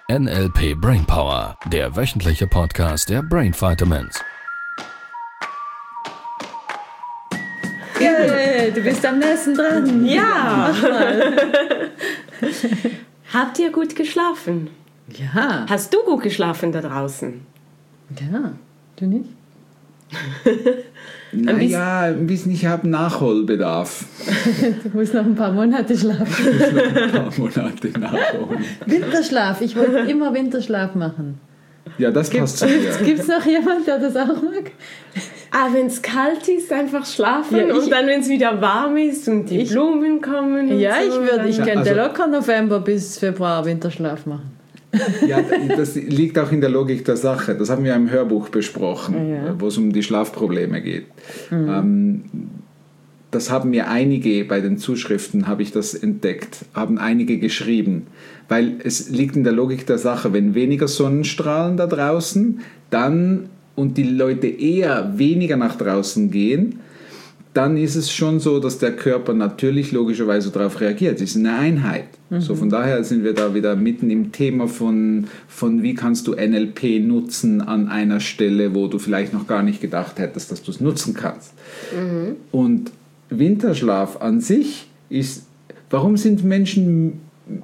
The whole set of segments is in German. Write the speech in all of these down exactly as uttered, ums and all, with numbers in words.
N L P Brainpower, der wöchentliche Podcast der Brain Vitamins. Hey, du bist am nächsten dran. Ja. Habt ihr gut geschlafen? Ja. Hast du gut geschlafen da draußen? Ja, du nicht? Naja, ein bisschen, ich habe Nachholbedarf. Du musst noch ein paar Monate schlafen. Ich muss noch ein paar Monate nachholen. Winterschlaf, ich wollte immer Winterschlaf machen. Ja, das passt zu mir. Gibt es noch jemand, der das auch mag? Ah, wenn es kalt ist, einfach schlafen Ja, ich- und dann, wenn es wieder warm ist und die Ich- Blumen kommen und Ja, so, ich würde, ich dann- Ja, könnte also- locker November bis Februar Winterschlaf machen. Ja, das liegt auch in der Logik der Sache. Das haben wir im Hörbuch besprochen, Ja. wo es um die Schlafprobleme geht. Ähm, das haben mir einige, bei den Zuschriften habe ich das entdeckt, haben einige geschrieben. Weil es liegt in der Logik der Sache, wenn weniger Sonnenstrahlen da draußen, dann und die Leute eher weniger nach draußen gehen, dann ist es schon so, dass der Körper natürlich logischerweise darauf reagiert. Es ist eine Einheit. So, von daher sind wir da wieder mitten im Thema von, von wie kannst du N L P nutzen an einer Stelle, wo du vielleicht noch gar nicht gedacht hättest, dass du es nutzen kannst. Mhm. Und Winterschlaf an sich ist, warum sind Menschen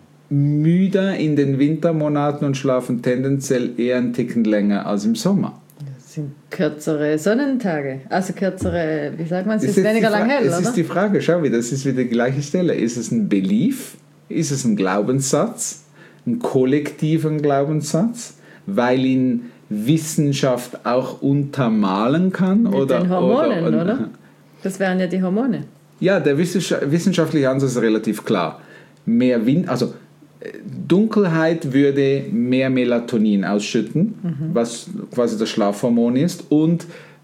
müder in den Wintermonaten und schlafen tendenziell eher einen Ticken länger als im Sommer? Das sind kürzere Sonnentage, also kürzere, wie sagt man, es Das ist jetzt weniger die Fra- lang hell, Es oder? ist die Frage, schau wieder, das ist wieder die gleiche Stelle. Ist es ein Belief? Ist es ein Glaubenssatz? Ein kollektiver Glaubenssatz? Weil ihn Wissenschaft auch untermalen kann? Mit oder, den Hormonen, oder? oder? Das wären ja die Hormone. Ja, der wissenschaft- wissenschaftliche Ansatz ist relativ klar. Mehr Wind, also äh, Dunkelheit würde mehr Melatonin ausschütten, was quasi das Schlafhormon ist. Und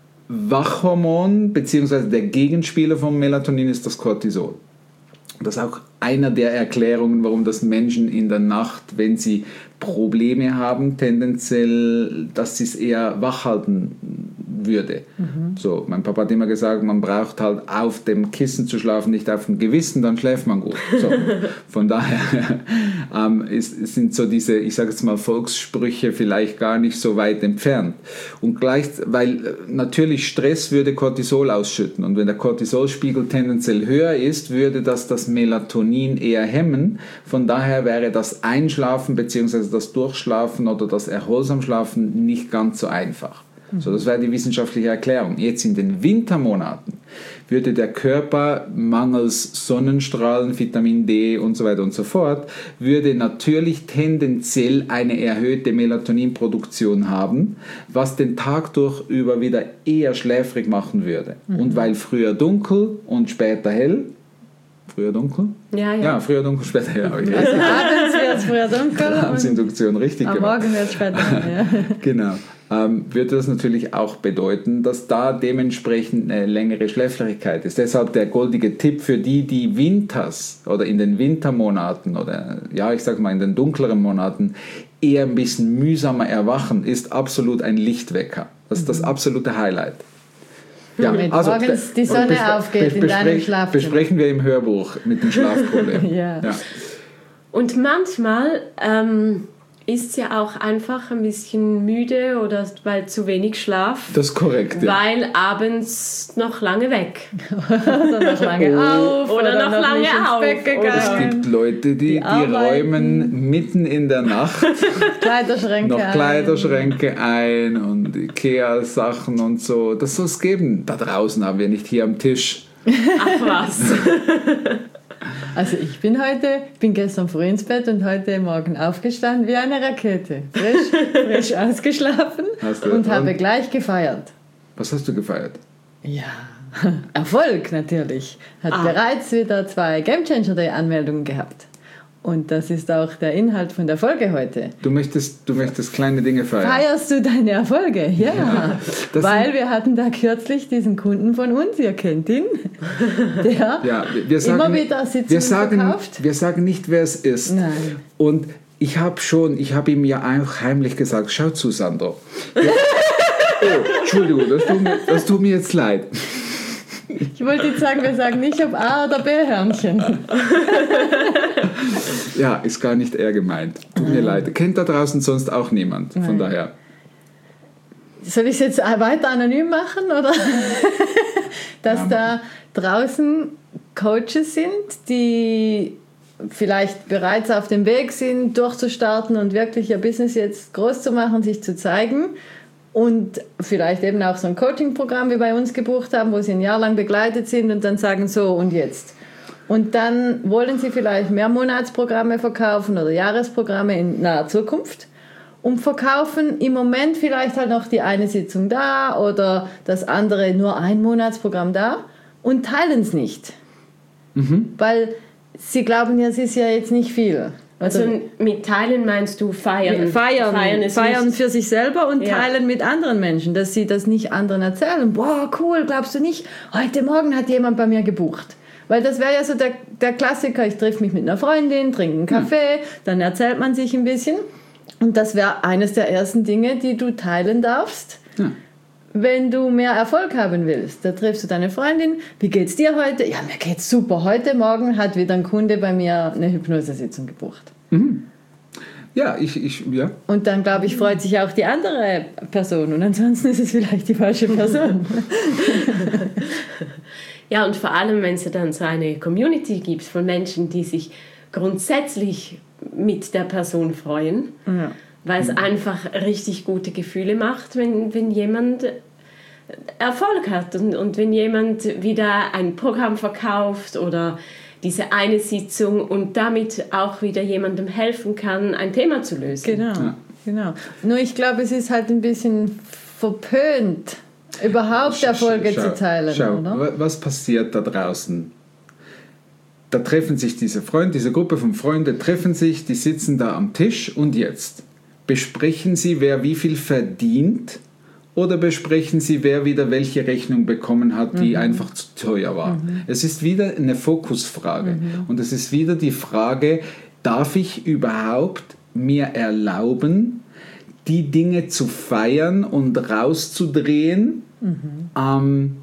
Wachhormon, beziehungsweise der Gegenspieler von Melatonin ist das Cortisol. Das ist auch einer der Erklärungen, warum das Menschen in der Nacht, wenn sie Probleme haben, tendenziell, dass sie es eher wach halten würde. So, mein Papa hat immer gesagt, man braucht halt auf dem Kissen zu schlafen, nicht auf dem Gewissen, dann schläft man gut. So, von daher ähm, ist, sind so diese, ich sage jetzt mal, Volkssprüche vielleicht gar nicht so weit entfernt. Und gleich, weil äh, natürlich Stress würde Cortisol ausschütten und wenn der Cortisolspiegel tendenziell höher ist, würde das das Melatonin eher hemmen. Von daher wäre das Einschlafen bzw. das Durchschlafen oder das Erholsamschlafen nicht ganz so einfach. So, das wäre die wissenschaftliche Erklärung. Jetzt in den Wintermonaten würde der Körper mangels Sonnenstrahlen, Vitamin D und so weiter und so fort, würde natürlich tendenziell eine erhöhte Melatoninproduktion haben, was den Tag durch über wieder eher schläfrig machen würde. Mhm. Und weil früher dunkel und später hell, früher dunkel? Ja, ja. Ja, früher dunkel, später hell. Also abends wird es früher dunkel und Abendsinduktion, richtig am gemacht. Morgen wird es später. Ja. Genau. Ähm, würde das natürlich auch bedeuten, dass da dementsprechend eine längere Schläfrigkeit ist. Deshalb der goldige Tipp für die, die winters oder in den Wintermonaten oder ja, ich sag mal in den dunkleren Monaten eher ein bisschen mühsamer erwachen, ist absolut ein Lichtwecker. Das ist das absolute Highlight. Ja, Wenn morgens die Sonne bespre- aufgeht in deinem Schlafzimmer. Besprechen wir im Hörbuch mit dem Schlafproblem. Ja. Ja. Und manchmal ähm, ist es ja auch einfach ein bisschen müde oder weil zu wenig Schlaf, Das ist korrekt. Ja. weil abends noch lange weg. Oder noch lange Oh. auf. Oder noch lange nicht ins auf. Bett Es gegangen. gibt Leute, die, die, arbeiten. räumen mitten in der Nacht Kleiderschränke noch ein. Kleiderschränke ein und Ikea-Sachen und so. Das soll es geben. Da draußen haben wir nicht hier am Tisch. Ach was. Also ich bin heute, bin gestern früh ins Bett und heute Morgen aufgestanden wie eine Rakete. Frisch, frisch ausgeschlafen Hast du- und habe und? gleich gefeiert. Was hast du gefeiert? Ja, Erfolg natürlich. Hat Ah. bereits wieder zwei Game Changer Day Anmeldungen gehabt. Und das ist auch der Inhalt von der Folge heute. Du möchtest, du möchtest kleine Dinge feiern. Feierst du deine Erfolge? Ja. das Weil sind- wir hatten da kürzlich diesen Kunden von uns, ihr kennt ihn, der Ja, wir, wir sagen, immer wieder Sitzungen wir sagen, verkauft. wir sagen nicht, wer es ist. Nein. Und ich habe schon, ich habe ihm ja auch heimlich gesagt, schau zu, Sandro. Ja, oh, Entschuldigung, das tut, mir, das tut mir jetzt leid. Ich wollte jetzt sagen, wir sagen nicht, ob A oder B Hörnchen. Ja, ist gar nicht er gemeint. Tut mir leid. Kennt da draußen sonst auch niemand. Von Nein. daher. Soll ich es jetzt weiter anonym machen, oder? Dass Ja. da draußen Coaches sind, die vielleicht bereits auf dem Weg sind, durchzustarten und wirklich ihr Business jetzt groß zu machen, sich zu zeigen und vielleicht eben auch so ein Coaching-Programm wie bei uns gebucht haben, wo sie ein Jahr lang begleitet sind und dann sagen, so und jetzt. Und dann wollen sie vielleicht mehr Monatsprogramme verkaufen oder Jahresprogramme in naher Zukunft und verkaufen im Moment vielleicht halt noch die eine Sitzung da oder das andere nur ein Monatsprogramm da und teilen es nicht. Mhm. Weil sie glauben ja, es ist ja jetzt nicht viel. Also mit Teilen meinst du feiern? Feiern, feiern, feiern für sich selber und ja. teilen mit anderen Menschen, dass sie das nicht anderen erzählen. Boah, cool, glaubst du nicht? Heute Morgen hat jemand bei mir gebucht. Weil das wäre ja so der, der Klassiker, ich treffe mich mit einer Freundin, trinke einen Kaffee, ja. Dann erzählt man sich ein bisschen. Und das wäre eines der ersten Dinge, die du teilen darfst, ja. Wenn du mehr Erfolg haben willst. Da triffst du deine Freundin, wie geht's dir heute? Ja, mir geht's super. Heute Morgen hat wieder ein Kunde bei mir eine Hypnosesitzung gebucht. Mhm. Ja, ich, ich, ja. Und dann, glaube ich, freut sich auch die andere Person. Und ansonsten ist es vielleicht die falsche Person. Ja, und vor allem, wenn es dann so eine Community gibt von Menschen, die sich grundsätzlich mit der Person freuen, ja. Weil es einfach richtig gute Gefühle macht, wenn, wenn jemand Erfolg hat und, und wenn jemand wieder ein Programm verkauft oder diese eine Sitzung und damit auch wieder jemandem helfen kann, ein Thema zu lösen. Genau, ja. genau. Nur ich glaube, es ist halt ein bisschen verpönt, überhaupt Erfolge schau, zu teilen. Schau, oder? Was passiert da draußen? Da treffen sich diese Freunde, diese Gruppe von Freunden treffen sich, die sitzen da am Tisch und jetzt besprechen sie, wer wie viel verdient oder besprechen sie, wer wieder welche Rechnung bekommen hat, die mhm. einfach zu teuer war. Mhm. Es ist wieder eine Fokusfrage mhm. und es ist wieder die Frage, darf ich überhaupt mir erlauben, die Dinge zu feiern und rauszudrehen, mhm. ähm,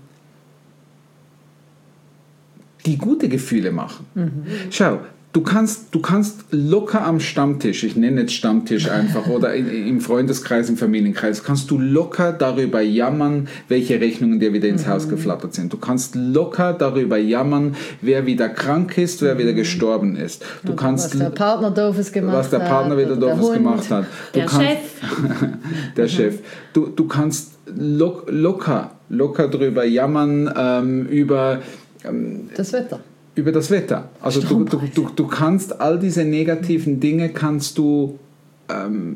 die gute Gefühle machen. Mhm. Schau, du kannst, du kannst locker am Stammtisch, ich nenne jetzt Stammtisch einfach, oder in, im Freundeskreis, im Familienkreis, kannst du locker darüber jammern, welche Rechnungen dir wieder ins mhm. Haus geflattert sind. Du kannst locker darüber jammern, wer wieder krank ist, wer mhm. wieder gestorben ist. Du oder kannst, was der Partner doofes gemacht hat. Was der Partner wieder doofes gemacht hat. Du der kannst, Chef. der mhm. Chef. Du, du kannst lo- locker, locker darüber jammern, ähm, über ähm, das Wetter. Über das Wetter. Also du, du, du, du kannst all diese negativen Dinge kannst du ähm,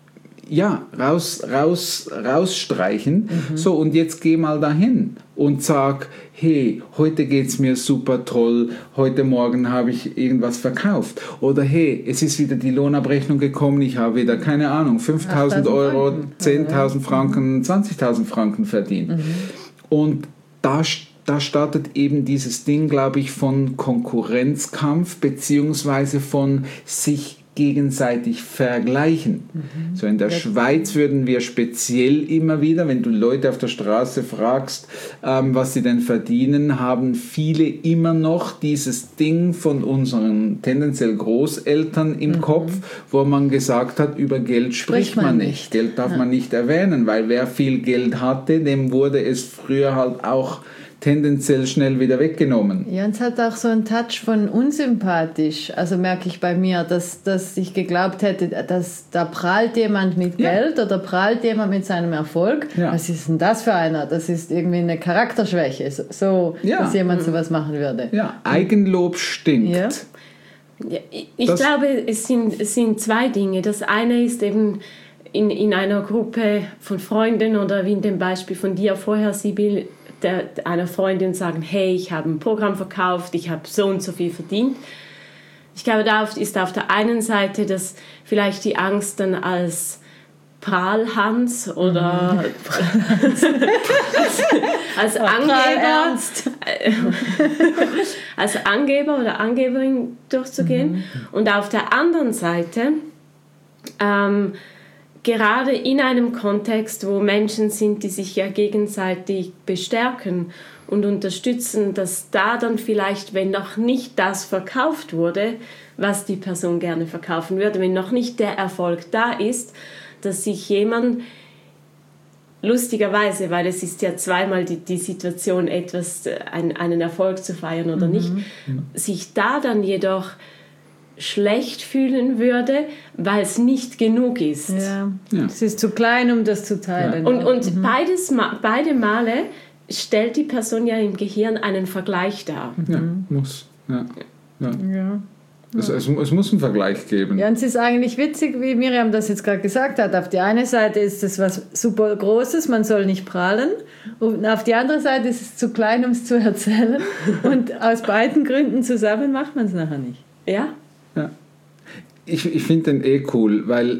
ja, raus, raus, rausstreichen. Mhm. So, und jetzt geh mal dahin und sag, hey, heute geht's mir super toll, heute Morgen habe ich irgendwas verkauft. Oder hey, es ist wieder die Lohnabrechnung gekommen, ich habe wieder, keine Ahnung, fünftausend Euro, zehntausend Franken, zwanzigtausend Franken verdient. Mhm. Und da Da startet eben dieses Ding, glaube ich, von Konkurrenzkampf beziehungsweise von sich gegenseitig vergleichen. Mhm. So in der ja. Schweiz würden wir speziell immer wieder, wenn du Leute auf der Straße fragst, ähm, was sie denn verdienen, haben viele immer noch dieses Ding von unseren tendenziell Großeltern im mhm. Kopf, wo man gesagt hat, über Geld spricht, spricht man nicht. nicht. Geld darf ja. man nicht erwähnen, weil wer viel Geld hatte, dem wurde es früher halt auch tendenziell schnell wieder weggenommen. Ja, und es hat auch so einen Touch von unsympathisch. Also merke ich bei mir, dass, dass ich geglaubt hätte, dass da prahlt jemand mit ja. Geld oder prahlt jemand mit seinem Erfolg. Ja. Was ist denn das für einer? Das ist irgendwie eine Charakterschwäche, so, ja. dass jemand sowas machen würde. Ja, Eigenlob stinkt. Ja. Ja, ich das glaube, es sind, es sind zwei Dinge. Das eine ist eben in, in einer Gruppe von Freunden oder wie in dem Beispiel von dir vorher, Sibyl, Der, einer Freundin sagen, hey, ich habe ein Programm verkauft, ich habe so und so viel verdient. Ich glaube, da ist auf der einen Seite das vielleicht die Angst dann als Prahlhans oder als, als Angeber als Angeber oder Angeberin durchzugehen. Mhm. Und auf der anderen Seite ähm, gerade in einem Kontext, wo Menschen sind, die sich ja gegenseitig bestärken und unterstützen, dass da dann vielleicht, wenn noch nicht das verkauft wurde, was die Person gerne verkaufen würde, wenn noch nicht der Erfolg da ist, dass sich jemand lustigerweise, weil es ist ja zweimal die, die Situation, etwas, ein, einen Erfolg zu feiern oder mhm. nicht, sich da dann jedoch schlecht fühlen würde, weil es nicht genug ist. Ja. Ja. Es ist zu klein, um das zu teilen. Ja. Und, und mhm. beides, beide Male stellt die Person ja im Gehirn einen Vergleich dar. Ja, mhm. muss. Ja. Ja. Ja. Es, es, es muss einen Vergleich geben. Ja, und es ist eigentlich witzig, wie Miriam das jetzt gerade gesagt hat. Auf die eine Seite ist es was super Großes, man soll nicht prahlen. Und auf die andere Seite ist es zu klein, um es zu erzählen. Und aus beiden Gründen zusammen macht man es nachher nicht. Ja? Ja. Ich, ich finde den eh cool, weil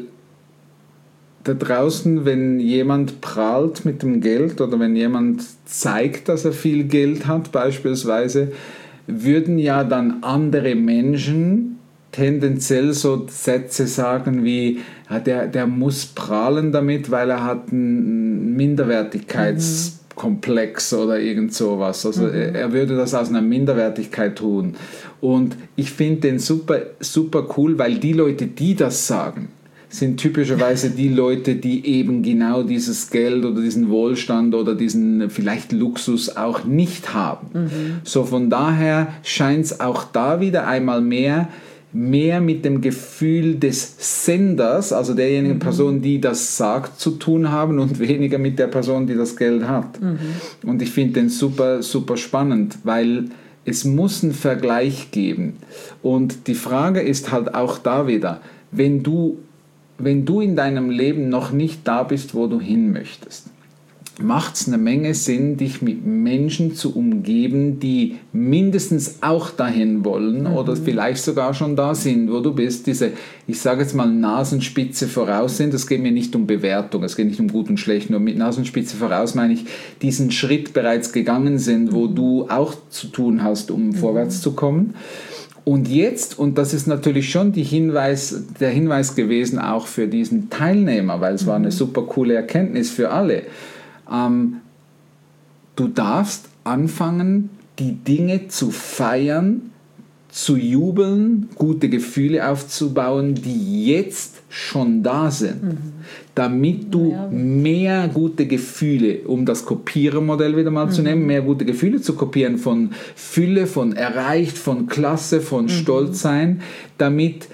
da draußen, wenn jemand prahlt mit dem Geld oder wenn jemand zeigt, dass er viel Geld hat beispielsweise, würden ja dann andere Menschen tendenziell so Sätze sagen wie, ja, der, der muss prahlen damit, weil er hat einen Minderwertigkeitskomplex mhm. oder irgend sowas. Also mhm. er, er würde das aus einer Minderwertigkeit tun. Und ich finde den super, super cool, weil die Leute, die das sagen, sind typischerweise die Leute, die eben genau dieses Geld oder diesen Wohlstand oder diesen vielleicht Luxus auch nicht haben. Mhm. So von daher scheint es auch da wieder einmal mehr, mehr mit dem Gefühl des Senders, also derjenigen mhm. Person, die das sagt, zu tun haben und weniger mit der Person, die das Geld hat. Mhm. Und ich finde den super, super spannend, weil es muss einen Vergleich geben. Und die Frage ist halt auch da wieder, wenn du Wenn du in deinem Leben noch nicht da bist, wo du hin möchtest, macht es eine Menge Sinn, dich mit Menschen zu umgeben, die mindestens auch dahin wollen mhm. oder vielleicht sogar schon da sind, wo du bist, diese, ich sage jetzt mal, Nasenspitze voraus sind. Es geht mir nicht um Bewertung, es geht nicht um gut und schlecht, nur mit Nasenspitze voraus meine ich, diesen Schritt bereits gegangen sind, wo du auch zu tun hast, um mhm. vorwärts zu kommen. Und jetzt, und das ist natürlich schon die Hinweis, der Hinweis gewesen auch für diesen Teilnehmer, weil es mhm. war eine super coole Erkenntnis für alle, ähm, du darfst anfangen, die Dinge zu feiern, zu jubeln, gute Gefühle aufzubauen, die jetzt schon da sind, mhm. damit du ja. mehr gute Gefühle, um das Kopierermodell wieder mal mhm. zu nehmen, mehr gute Gefühle zu kopieren von Fülle, von erreicht, von Klasse, von mhm. Stolzsein, damit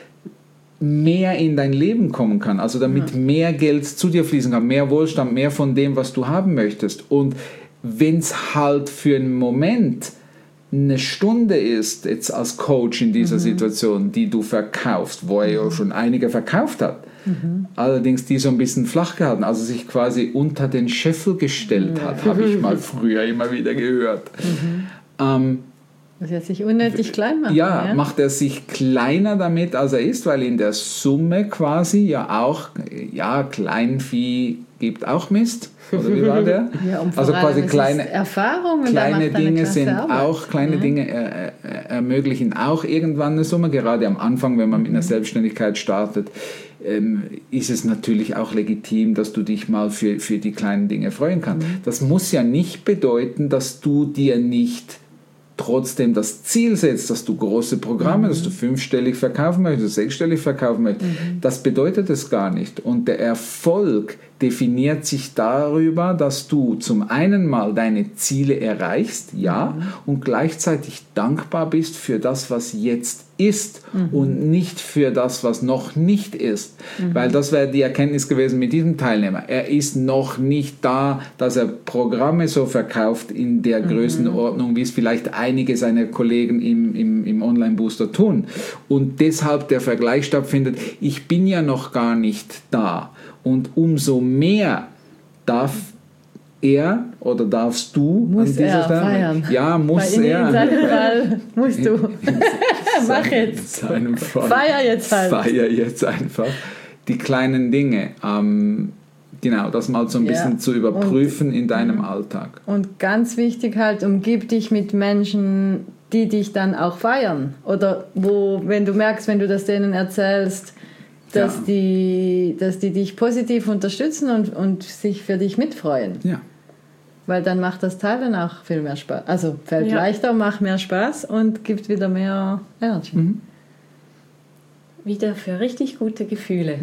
mehr in dein Leben kommen kann, also damit ja. mehr Geld zu dir fließen kann, mehr Wohlstand, mehr von dem, was du haben möchtest. Und wenn es halt für einen Moment eine Stunde ist, jetzt als Coach in dieser mhm. Situation, die du verkaufst, wo er ja schon einige verkauft hat, mhm. allerdings die so ein bisschen flach gehalten, also sich quasi unter den Scheffel gestellt mhm. hat, habe ich mal früher immer wieder gehört. Mhm. Ähm, dass er sich unnötig klein macht. Ja, ja, macht er sich kleiner damit, als er ist, weil in der Summe quasi ja auch, ja, Kleinvieh gibt auch Mist. Oder wie war der? Ja, also quasi kleine, Erfahrung kleine Dinge sind Arbeit. auch, kleine ja. Dinge äh, äh, ermöglichen auch irgendwann eine Summe. Gerade am Anfang, wenn man mit einer Selbstständigkeit startet, ähm, ist es natürlich auch legitim, dass du dich mal für, für die kleinen Dinge freuen kannst. Mhm. Das muss ja nicht bedeuten, dass du dir nicht trotzdem das Ziel setzt, dass du große Programme, mhm. dass du fünfstellig verkaufen möchtest, sechsstellig verkaufen möchtest. Mhm. Das bedeutet es gar nicht. Und der Erfolg definiert sich darüber, dass du zum einen mal deine Ziele erreichst, ja, mhm. und gleichzeitig dankbar bist für das, was jetzt ist mhm. und nicht für das, was noch nicht ist. Mhm. Weil das wäre die Erkenntnis gewesen mit diesem Teilnehmer. Er ist noch nicht da, dass er Programme so verkauft in der mhm. Größenordnung, wie es vielleicht einige seiner Kollegen im, im, im Online-Booster tun. Und deshalb der Vergleich stattfindet, ich bin ja noch gar nicht da. Und umso mehr darf er oder darfst du muss an dieser er Stelle feiern. Ja, muss in, er. In seinem Fall musst du. In, in Mach jetzt. In seinem Fall. Feier jetzt halt. Feier jetzt einfach. Die kleinen Dinge. Ähm, genau, das mal so ein bisschen ja. zu überprüfen und, in deinem Alltag. Und ganz wichtig halt, umgib dich mit Menschen, die dich dann auch feiern. Oder wo, wenn du merkst, wenn du das denen erzählst, dass, Ja. die, dass die dich positiv unterstützen und, und sich für dich mitfreuen. Ja. Weil dann macht das Teilen auch viel mehr Spaß. Also fällt Ja. leichter, macht mehr Spaß und gibt wieder mehr Energy. Mhm. Wieder für richtig gute Gefühle.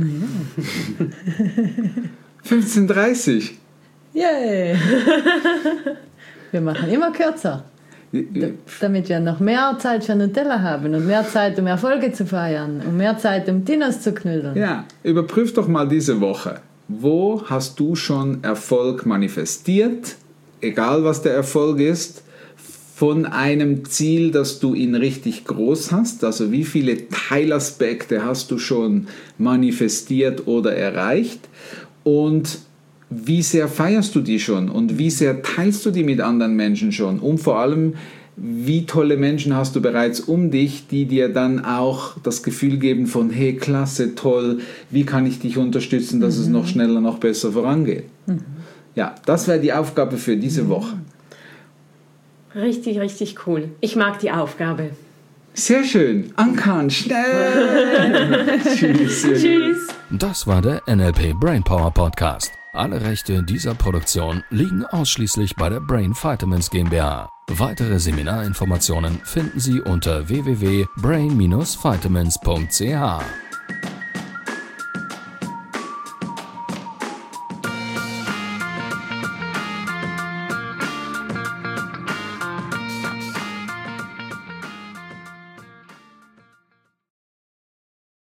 fünfzehn Uhr dreißig. Yay! Wir machen immer kürzer, damit wir noch mehr Zeit für Nutella haben und mehr Zeit, um Erfolge zu feiern und mehr Zeit, um Dinos zu knüdeln. Ja, überprüf doch mal diese Woche. Wo hast du schon Erfolg manifestiert? Egal, was der Erfolg ist, von einem Ziel, dass du ihn richtig groß hast. Also wie viele Teilaspekte hast du schon manifestiert oder erreicht? Und wie sehr feierst du die schon? Und wie sehr teilst du die mit anderen Menschen schon? Und vor allem, wie tolle Menschen hast du bereits um dich, die dir dann auch das Gefühl geben von, hey, klasse, toll, wie kann ich dich unterstützen, dass mhm. es noch schneller, noch besser vorangeht? Mhm. Ja, das wäre die Aufgabe für diese mhm. Woche. Richtig, richtig cool. Ich mag die Aufgabe. Sehr schön. Ankern, schnell. Tschüss. Tschüss. Das war der N L P Brainpower Podcast. Alle Rechte dieser Produktion liegen ausschließlich bei der Brain Vitamins GmbH. Weitere Seminarinformationen finden Sie unter w w w punkt brain dash vitamins punkt c h.